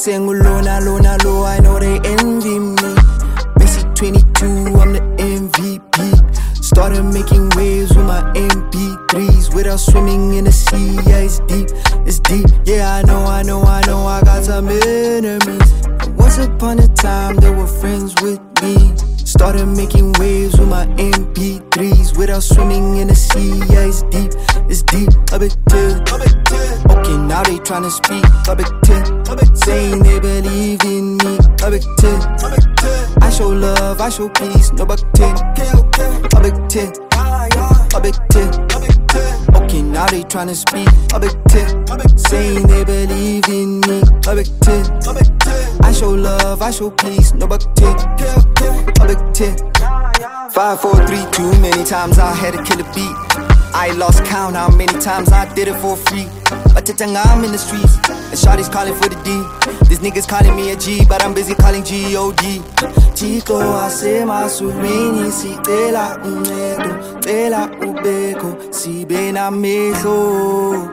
Lona, low, I know they envy me. Messi 22, I'm the MVP. Started making waves with my MP3s. Without swimming in the sea, yeah, it's deep, it's deep. Yeah, I know, I got some enemies. And once upon a time, they were friends with me. Started making waves with my MP3s. Without swimming in the sea, yeah, it's deep, a bit till. Okay, now they tryna speak, a bit till. Saying they believe in me, a bit till. I show love, I show peace, no back till. A bit till, a bit till. Okay, now they tryna speak, a bit till. Saying they believe in me, a bit till. I show love, I show peace, no back till. A bit till. 5, 4, 3, too many times I had to kill a beat. I lost count how many times I did it for free. But I'm in the streets, and shawty's calling for the D. These niggas calling me a G, but I'm busy calling G-O-D. Chico, asema sumini, si tela unedo, tela ubeko, si bena meso,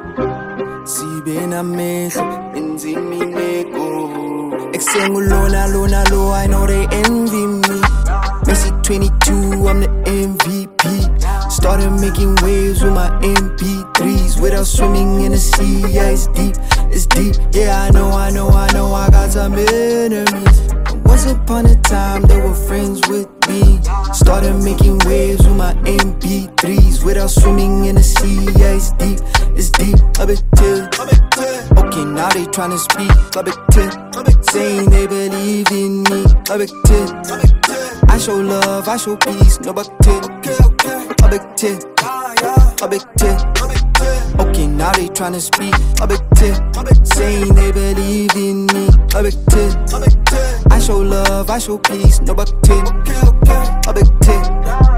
enzimi neko. Lona, low, I know they envy me. Messi 22, I'm the MVP. Started making waves with my MP3s. Without swimming in the sea, yeah, it's deep. Yeah, I know, I got some enemies. And once upon a time, they were friends with me. Started making waves with my MP3s. Without swimming in the sea, yeah, it's deep, a bit till. Okay, now they tryna speak, a bit till. Saying they believe in me, a bit till. I show love, I show peace, no back till. A big till, a big till. Okay, now they tryna speak, a big till. Saying they believe in me, a big till. I show love, I show peace, no back till. A big till.